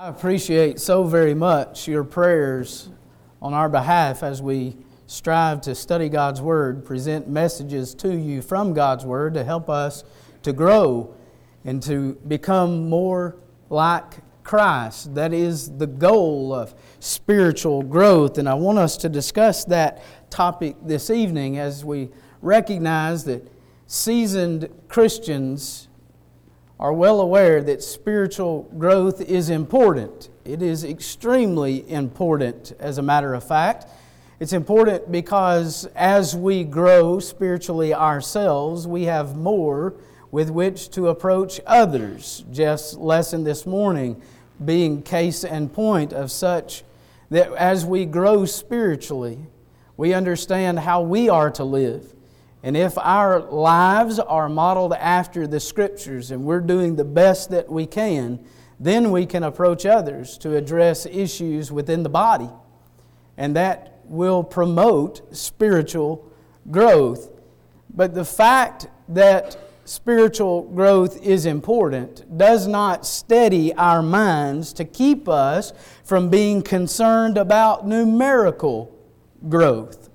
I appreciate so very much your prayers on our behalf as we strive to study God's Word, present messages to you from God's Word to help us to grow and to become more like Christ. That is the goal of spiritual growth, and I want us to discuss that topic this evening as we recognize that seasoned Christians are well aware that spiritual growth is important. It is extremely important, as a matter of fact. It's important because as we grow spiritually ourselves, we have more with which to approach others. Jeff's lesson this morning being case in point of such that as we grow spiritually, we understand how we are to live. And if our lives are modeled after the Scriptures and we're doing the best that we can, then we can approach others to address issues within the body. And that will promote spiritual growth. But the fact that spiritual growth is important does not steady our minds to keep us from being concerned about numerical growth,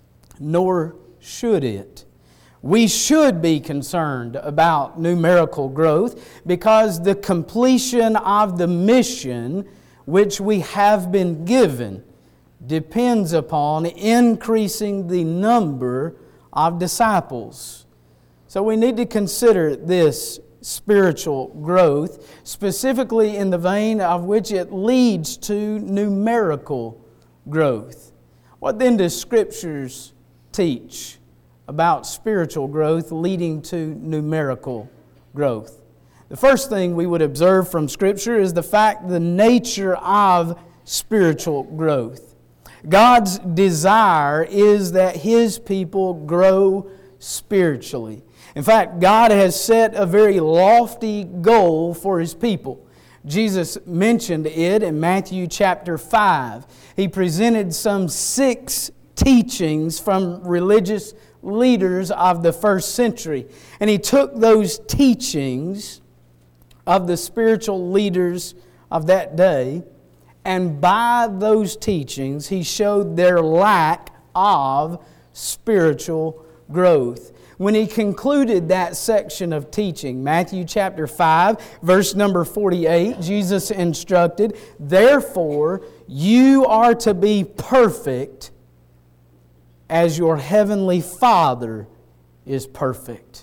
nor should it. We should be concerned about numerical growth because the completion of the mission which we have been given depends upon increasing the number of disciples. So we need to consider this spiritual growth, specifically in the vein of which it leads to numerical growth. What then does Scriptures teach about spiritual growth leading to numerical growth? The first thing we would observe from Scripture is the nature of spiritual growth. God's desire is that His people grow spiritually. In fact, God has set a very lofty goal for His people. Jesus mentioned it in Matthew chapter 5. He presented some 6 teachings from religious leaders of the first century. And He took those teachings of the spiritual leaders of that day, and by those teachings He showed their lack of spiritual growth. When He concluded that section of teaching, Matthew chapter 5, verse number 48, Jesus instructed, "Therefore you are to be perfect as your heavenly Father is perfect."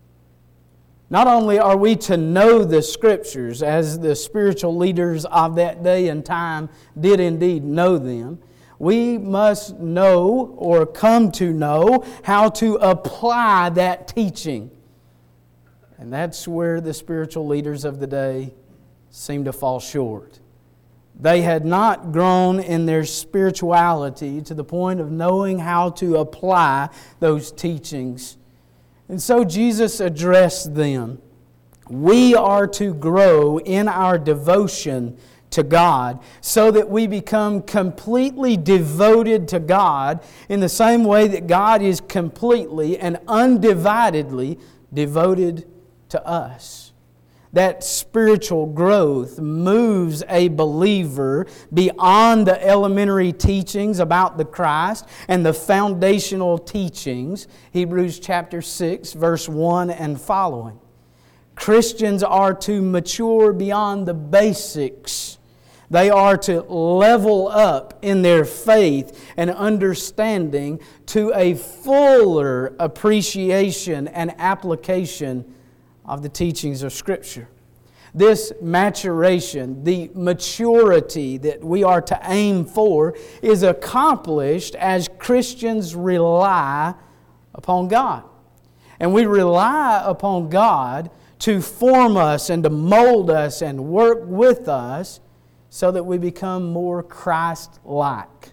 Not only are we to know the Scriptures, as the spiritual leaders of that day and time did indeed know them, we must know or come to know how to apply that teaching. And that's where the spiritual leaders of the day seem to fall short. They had not grown in their spirituality to the point of knowing how to apply those teachings. And so Jesus addressed them. We are to grow in our devotion to God so that we become completely devoted to God in the same way that God is completely and undividedly devoted to us. That spiritual growth moves a believer beyond the elementary teachings about the Christ and the foundational teachings, Hebrews chapter 6, verse 1 and following. Christians are to mature beyond the basics. They are to level up in their faith and understanding to a fuller appreciation and application of the teachings of Scripture. This maturation, the maturity that we are to aim for, is accomplished as Christians rely upon God. And we rely upon God to form us and to mold us and work with us so that we become more Christ-like.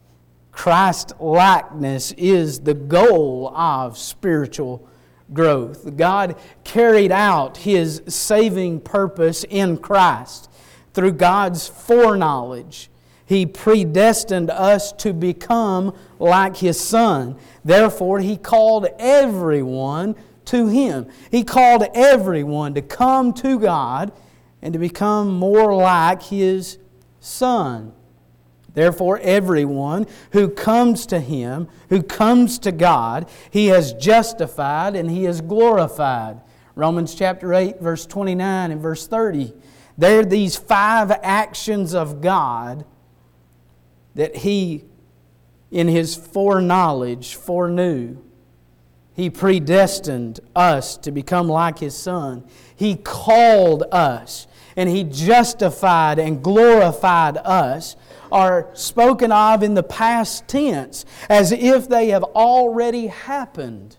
Christ-likeness is the goal of spiritual growth. God carried out His saving purpose in Christ through God's foreknowledge. He predestined us to become like His Son. Therefore, He called everyone to Him. He called everyone to come to God and to become more like His Son. Therefore, everyone who comes to Him, who comes to God, He has justified and He has glorified. Romans chapter 8, verse 29 and verse 30. There are these 5 actions of God that He, in His foreknowledge, foreknew. He predestined us to become like His Son. He called us, and He justified and glorified us, are spoken of in the past tense as if they have already happened.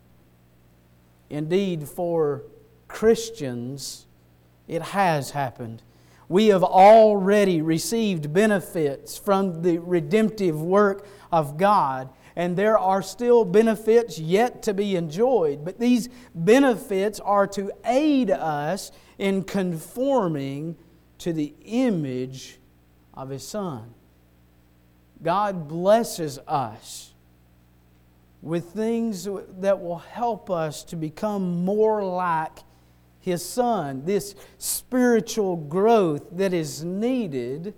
Indeed, for Christians, it has happened. We have already received benefits from the redemptive work of God, and there are still benefits yet to be enjoyed. But these benefits are to aid us in conforming to the image of His Son. God blesses us with things that will help us to become more like His Son. This spiritual growth that is needed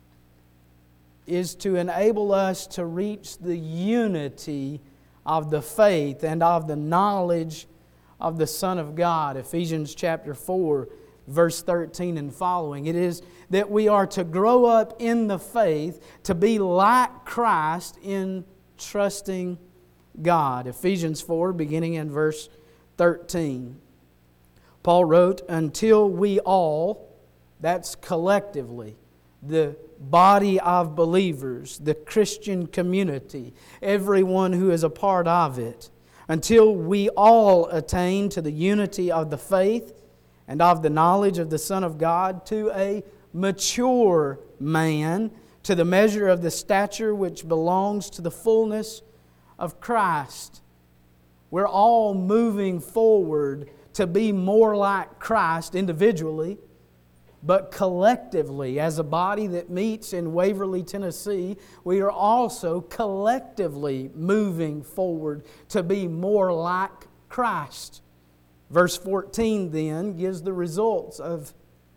is to enable us to reach the unity of the faith and of the knowledge of the Son of God. Ephesians chapter 4, verse 13 and following. It is that we are to grow up in the faith, to be like Christ in trusting God. Ephesians 4, beginning in verse 13. Paul wrote, until we all, that's collectively, the body of believers, the Christian community, everyone who is a part of it, until we all attain to the unity of the faith and of the knowledge of the Son of God, to a mature man, to the measure of the stature which belongs to the fullness of Christ. We're all moving forward to be more like Christ individually, but collectively, as a body that meets in Waverly, Tennessee, we are also collectively moving forward to be more like Christ. Verse 14 then gives the results of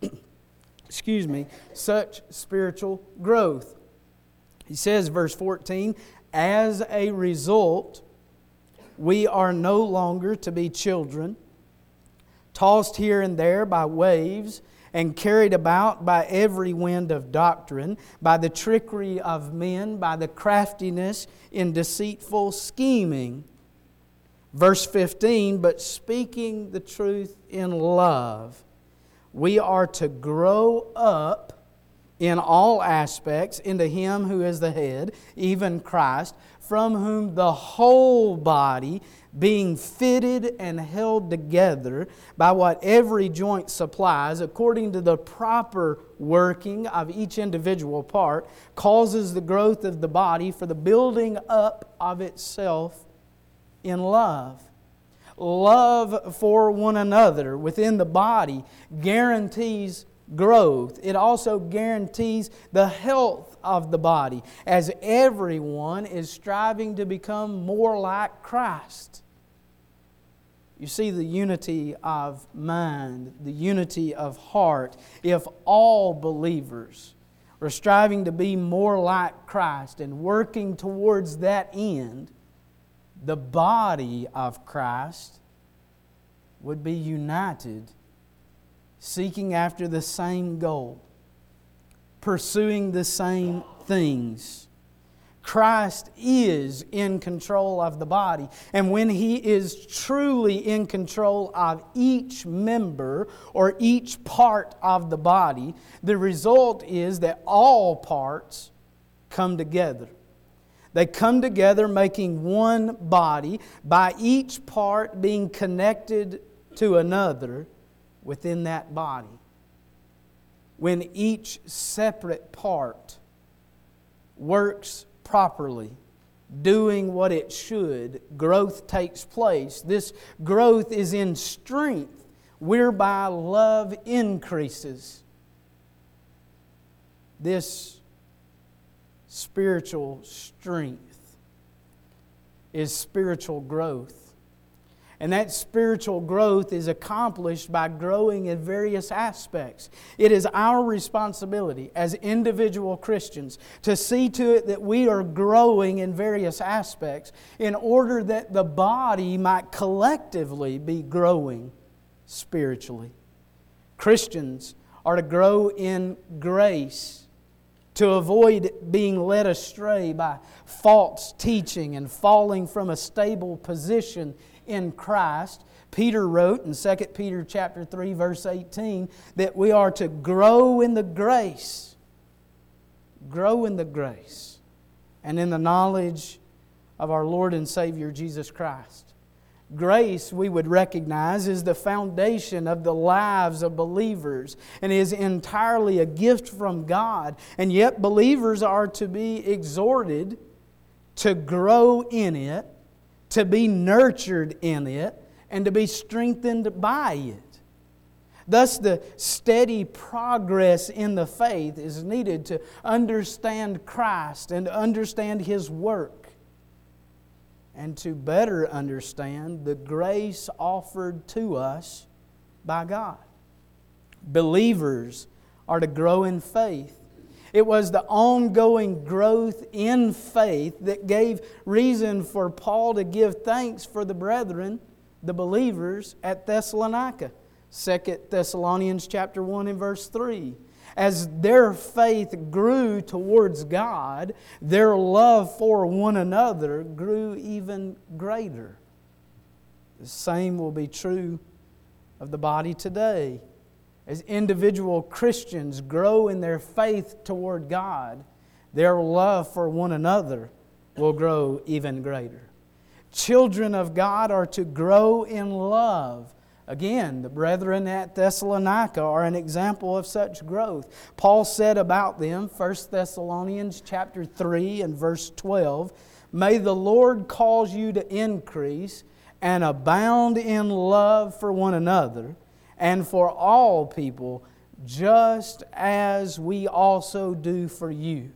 such spiritual growth. He says, verse 14, as a result, we are no longer to be children, tossed here and there by waves, and carried about by every wind of doctrine, by the trickery of men, by the craftiness in deceitful scheming. Verse 15, but speaking the truth in love, we are to grow up in all aspects into Him who is the head, even Christ, from whom the whole body, being fitted and held together by what every joint supplies, according to the proper working of each individual part, causes the growth of the body for the building up of itself in love. Love for one another within the body guarantees growth. It also guarantees the health of the body, as everyone is striving to become more like Christ. You see the unity of mind, the unity of heart. If all believers are striving to be more like Christ and working towards that end, the body of Christ would be united, seeking after the same goal, pursuing the same things. Christ is in control of the body, and when He is truly in control of each member or each part of the body, the result is that all parts come together. They come together making one body, by each part being connected to another within that body. When each separate part works properly, doing what it should, growth takes place. This growth is in strength, whereby love increases. This spiritual strength is spiritual growth. And that spiritual growth is accomplished by growing in various aspects. It is our responsibility as individual Christians to see to it that we are growing in various aspects in order that the body might collectively be growing spiritually. Christians are to grow in grace, to avoid being led astray by false teaching and falling from a stable position in Christ. Peter wrote in 2 Peter chapter 3 verse 18 that we are to grow in the grace. Grow in the grace and in the knowledge of our Lord and Savior Jesus Christ. Grace, we would recognize, is the foundation of the lives of believers and is entirely a gift from God. And yet believers are to be exhorted to grow in it, to be nurtured in it, and to be strengthened by it. Thus, the steady progress in the faith is needed to understand Christ and to understand His work, and to better understand the grace offered to us by God. Believers are to grow in faith. It was the ongoing growth in faith that gave reason for Paul to give thanks for the brethren, the believers at Thessalonica. 2 Thessalonians chapter 1 and verse 3. As their faith grew towards God, their love for one another grew even greater. The same will be true of the body today. As individual Christians grow in their faith toward God, their love for one another will grow even greater. Children of God are to grow in love. Again, the brethren at Thessalonica are an example of such growth. Paul said about them, 1 Thessalonians chapter 3 and verse 12, "May the Lord cause you to increase and abound in love for one another and for all people, just as we also do for you."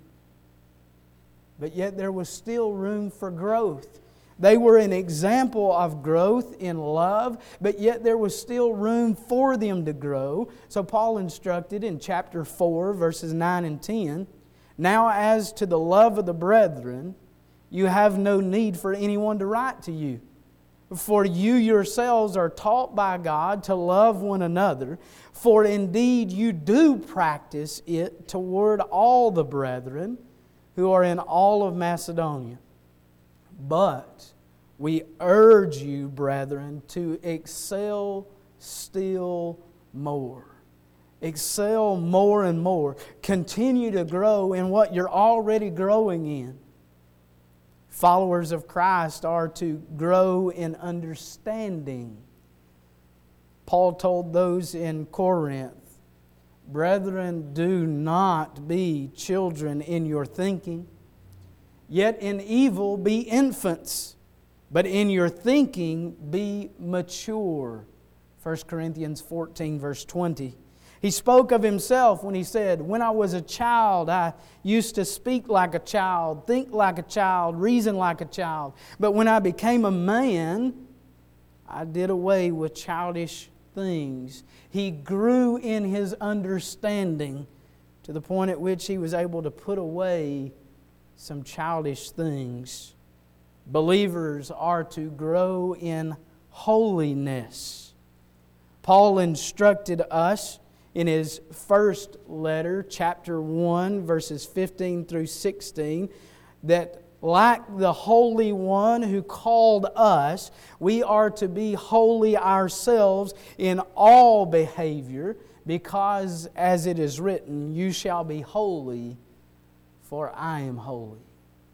But yet there was still room for growth. They were an example of growth in love, but yet there was still room for them to grow. So Paul instructed in chapter 4, verses 9 and 10, "Now as to the love of the brethren, you have no need for anyone to write to you. For you yourselves are taught by God to love one another, for indeed you do practice it toward all the brethren who are in all of Macedonia. But we urge you, brethren, to excel still more." Excel more and more. Continue to grow in what you're already growing in. Followers of Christ are to grow in understanding. Paul told those in Corinth, "Brethren, do not be children in your thinking. Yet in evil be infants, but in your thinking be mature." 1 Corinthians 14 verse 20. He spoke of himself when he said, "When I was a child, I used to speak like a child, think like a child, reason like a child. But when I became a man, I did away with childish things." He grew in his understanding to the point at which he was able to put away some childish things. Believers are to grow in holiness. Paul instructed us in his first letter, chapter 1, verses 15 through 16, that like the Holy One who called us, we are to be holy ourselves in all behavior, because as it is written, "You shall be holy, for I am holy."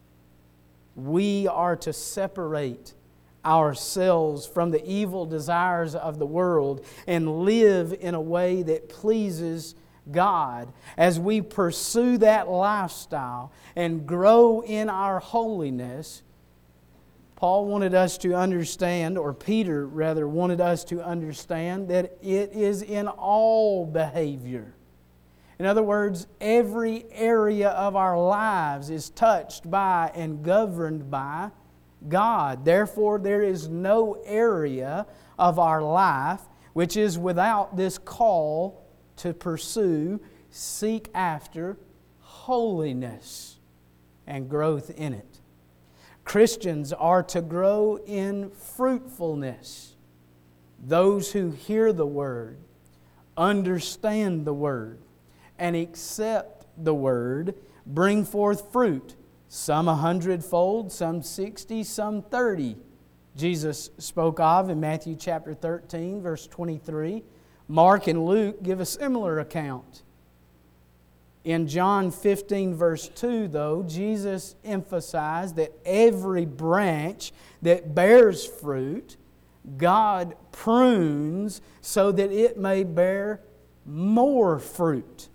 We are to separate ourselves from the evil desires of the world and live in a way that pleases God. As we pursue that lifestyle and grow in our holiness, Paul wanted us to understand, or Peter rather wanted us to understand, that it is in all behavior. In other words, every area of our lives is touched by and governed by God. Therefore, there is no area of our life which is without this call to pursue, seek after holiness and growth in it. Christians are to grow in fruitfulness. Those who hear the Word, understand the Word, and accept the Word bring forth fruit, some 100-fold, some 60, some 30. Jesus spoke of in Matthew chapter 13, verse 23. Mark and Luke give a similar account. In John 15, verse 2, though, Jesus emphasized that every branch that bears fruit, God prunes so that it may bear more fruit.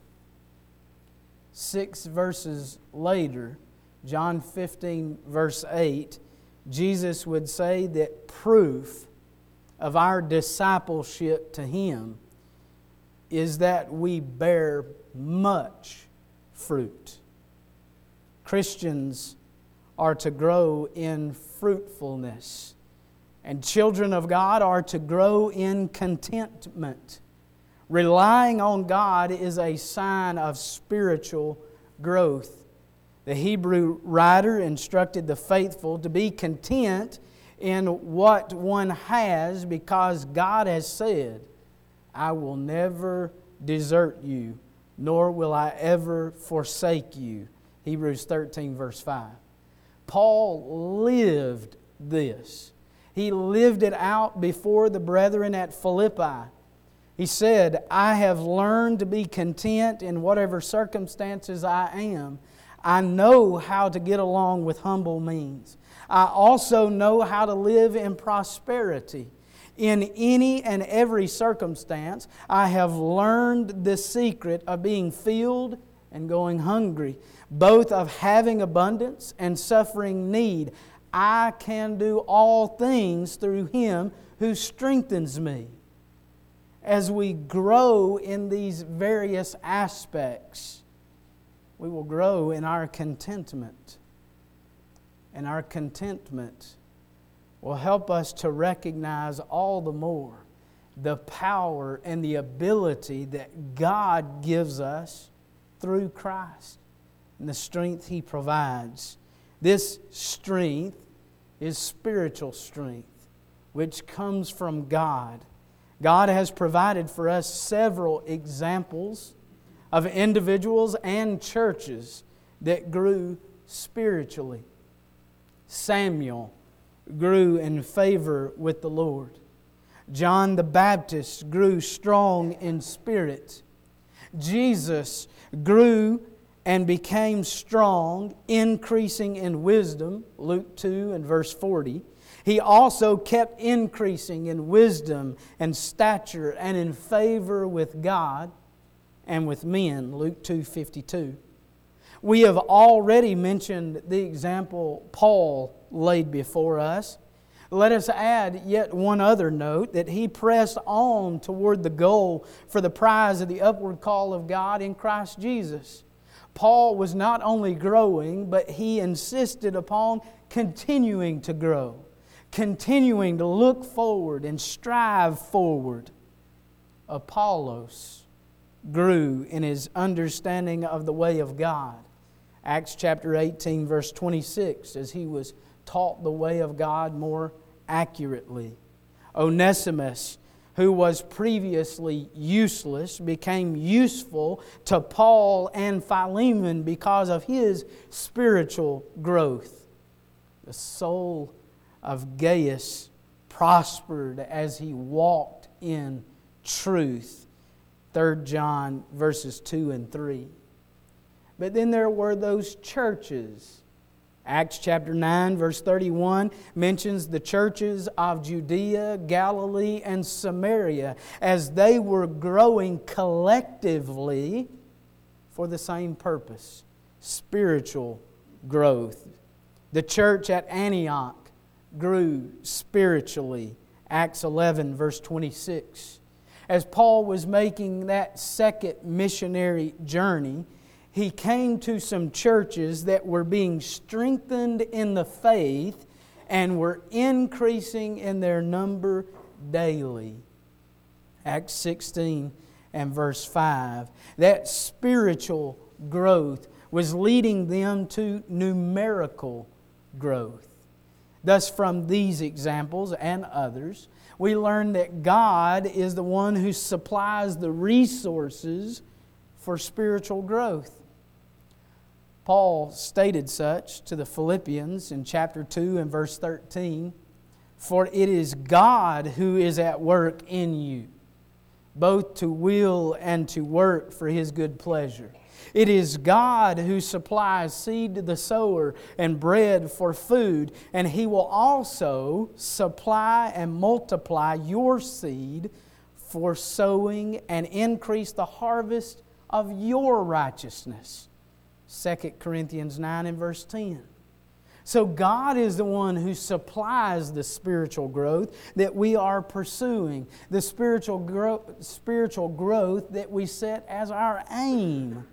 6 verses later, John 15, verse 8, Jesus would say that proof of our discipleship to Him is that we bear much fruit. Christians are to grow in fruitfulness, and children of God are to grow in contentment. Relying on God is a sign of spiritual growth. The Hebrew writer instructed the faithful to be content in what one has because God has said, "I will never desert you, nor will I ever forsake you." Hebrews 13, verse 5. Paul lived this. He lived it out before the brethren at Philippi. He said, "I have learned to be content in whatever circumstances I am. I know how to get along with humble means. I also know how to live in prosperity. In any and every circumstance, I have learned the secret of being filled and going hungry, both of having abundance and suffering need. I can do all things through Him who strengthens me." As we grow in these various aspects, we will grow in our contentment. And our contentment will help us to recognize all the more the power and the ability that God gives us through Christ and the strength He provides. This strength is spiritual strength, which comes from God. God has provided for us several examples of individuals and churches that grew spiritually. Samuel grew in favor with the Lord. John the Baptist grew strong in spirit. Jesus grew and became strong, increasing in wisdom, Luke 2 and verse 40. He also kept increasing in wisdom and stature and in favor with God and with men, Luke 2:52. We have already mentioned the example Paul laid before us. Let us add yet one other note, that he pressed on toward the goal for the prize of the upward call of God in Christ Jesus. Paul was not only growing, but he insisted upon continuing to grow, continuing to look forward and strive forward. Apollos grew in his understanding of the way of God. Acts chapter 18, verse 26, as he was taught the way of God more accurately. Onesimus, who was previously useless, became useful to Paul and Philemon because of his spiritual growth. The soul of Gaius prospered as he walked in truth. 3 John verses 2 and 3. But then there were those churches. Acts chapter 9 verse 31 mentions the churches of Judea, Galilee, and Samaria as they were growing collectively for the same purpose, spiritual growth. The church at Antioch grew spiritually. Acts 11 verse 26. As Paul was making that second missionary journey, he came to some churches that were being strengthened in the faith and were increasing in their number daily. Acts 16 and verse 5. That spiritual growth was leading them to numerical growth. Thus, from these examples and others, we learn that God is the one who supplies the resources for spiritual growth. Paul stated such to the Philippians in chapter 2 and verse 13, "For it is God who is at work in you, both to will and to work for His good pleasure. It is God who supplies seed to the sower and bread for food, and He will also supply and multiply your seed for sowing and increase the harvest of your righteousness." 2 Corinthians 9 and verse 10. So God is the one who supplies the spiritual growth that we are pursuing, the spiritual growth that we set as our aim.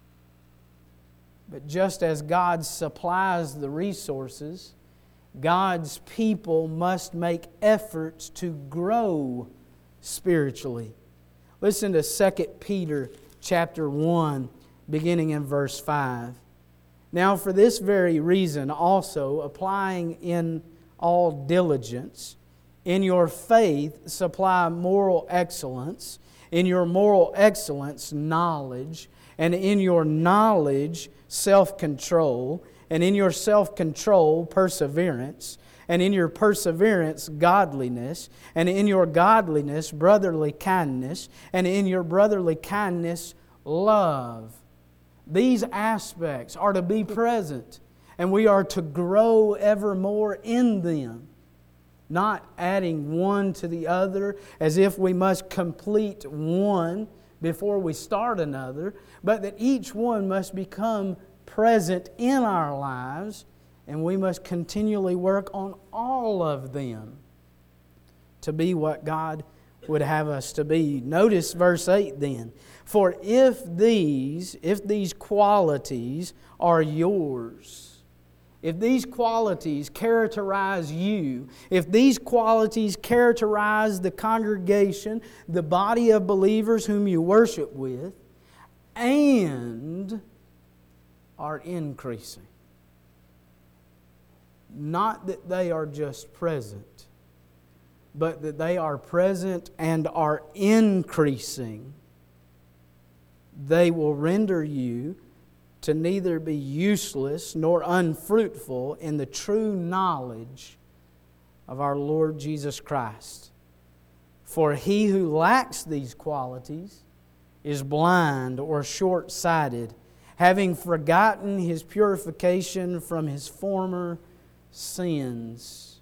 But just as God supplies the resources, God's people must make efforts to grow spiritually. Listen to 2 Peter chapter 1, beginning in verse 5. "Now for this very reason also, applying in all diligence, in your faith supply moral excellence, in your moral excellence knowledge, and in your knowledge self-control, and in your self-control perseverance, and in your perseverance godliness, and in your godliness brotherly kindness, and in your brotherly kindness love." These aspects are to be present, and we are to grow ever more in them, not adding one to the other as if we must complete one before we start another, but that each one must become present in our lives, and we must continually work on all of them to be what God would have us to be. Notice verse 8 then. "For if these qualities are yours," if these qualities characterize you, if these qualities characterize the congregation, the body of believers whom you worship with, and are increasing. Not that they are just present, but that they are present and are increasing. They will render you to neither be useless nor unfruitful in the true knowledge of our Lord Jesus Christ. For he who lacks these qualities is blind or short-sighted, having forgotten his purification from his former sins.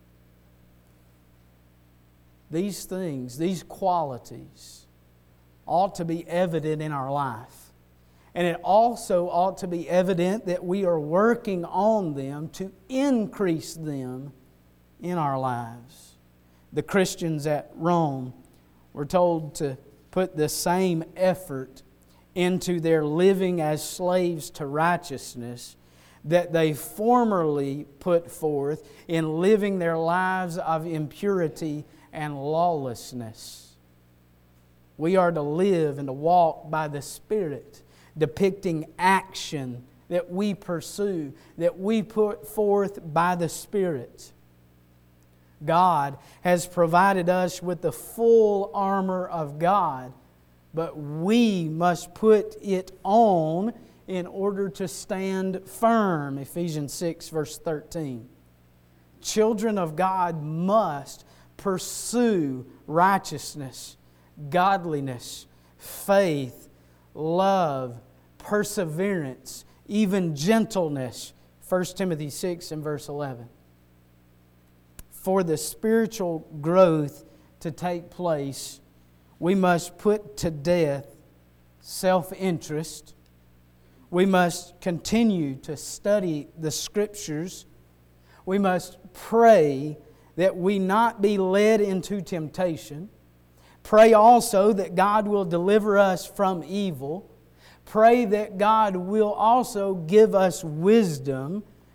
These things, these qualities, ought to be evident in our life. And it also ought to be evident that we are working on them to increase them in our lives. The Christians at Rome were told to put the same effort into their living as slaves to righteousness that they formerly put forth in living their lives of impurity and lawlessness. We are to live and to walk by the Spirit, depicting action that we pursue, that we put forth by the Spirit. God has provided us with the full armor of God, but we must put it on in order to stand firm. Ephesians 6, verse 13. Children of God must pursue righteousness, godliness, faith, love, perseverance, even gentleness. 1 Timothy 6 and verse 11. For the spiritual growth to take place, we must put to death self-interest. We must continue to study the Scriptures. We must pray that we not be led into temptation. Pray also that God will deliver us from evil. Pray that God will also give us wisdom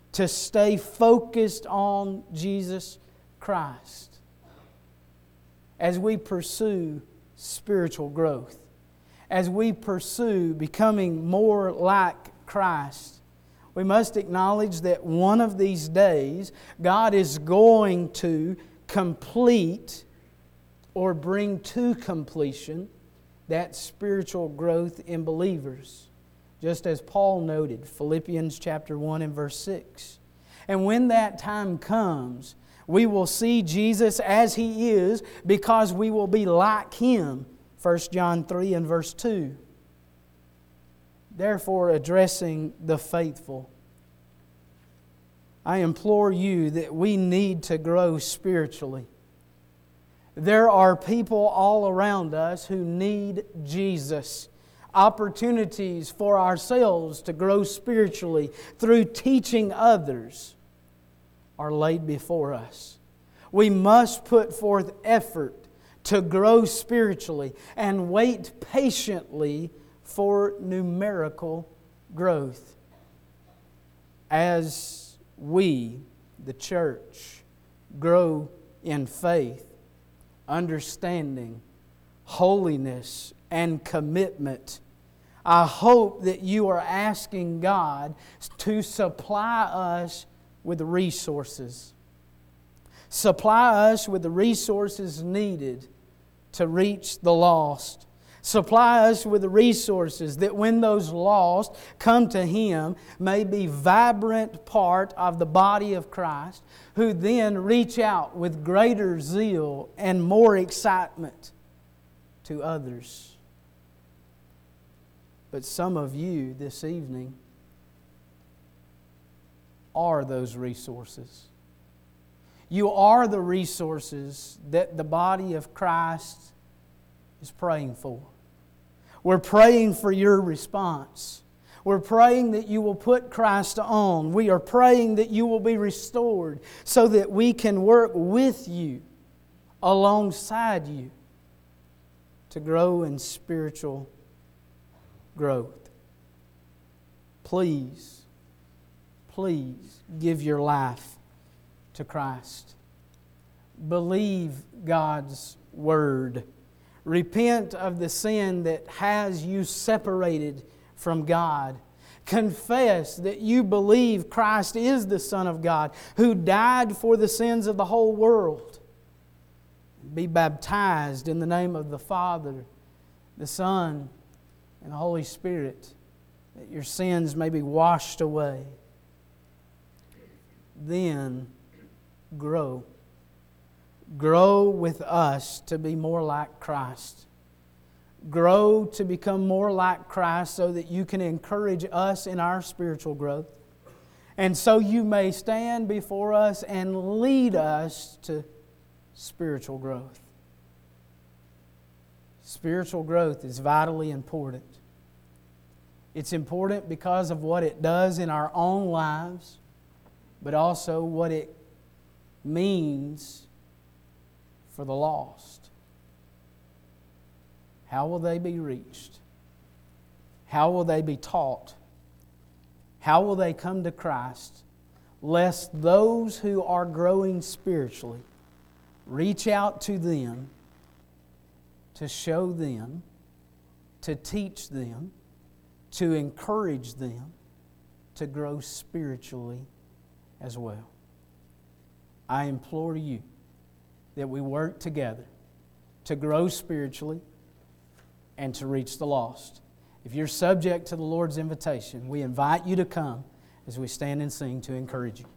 to stay focused on Jesus Christ as we pursue spiritual growth, as we pursue becoming more like Christ. We must acknowledge that one of these days God is going to complete or bring to completion that spiritual growth in believers. Just as Paul noted, Philippians chapter 1 and verse 6. And when that time comes, we will see Jesus as He is because we will be like Him. 1 John 3 and verse 2. Therefore, addressing the faithful, I implore you that we need to grow spiritually. There are people all around us who need Jesus. Opportunities for ourselves to grow spiritually through teaching others are laid before us. We must put forth effort to grow spiritually and wait patiently for numerical growth. As we, the church, grow in faith, understanding, holiness, and commitment, I hope that you are asking God to supply us with resources. Supply us with the resources needed to reach the lost. Supply us with the resources that when those lost come to Him may be vibrant part of the body of Christ, who then reach out with greater zeal and more excitement to others. But some of you this evening are those resources. You are the resources that the body of Christ is praying for. We're praying for your response. We're praying that you will put Christ on. We are praying that you will be restored so that we can work with you, alongside you, to grow in spiritual growth. Please give your life to Christ. Believe God's Word. Repent of the sin that has you separated from God. Confess that you believe Christ is the Son of God who died for the sins of the whole world. Be baptized in the name of the Father, the Son, and the Holy Spirit, that your sins may be washed away. Then grow. Grow with us to be more like Christ. Grow to become more like Christ so that you can encourage us in our spiritual growth. And so you may stand before us and lead us to spiritual growth. Spiritual growth is vitally important. It's important because of what it does in our own lives, but also what it means for the lost. How will they be reached? How will they be taught? How will they come to Christ? Lest those who are growing spiritually reach out to them, to show them, to teach them, to encourage them to grow spiritually as well. I implore you that we work together to grow spiritually and to reach the lost. If you're subject to the Lord's invitation, we invite you to come as we stand and sing to encourage you.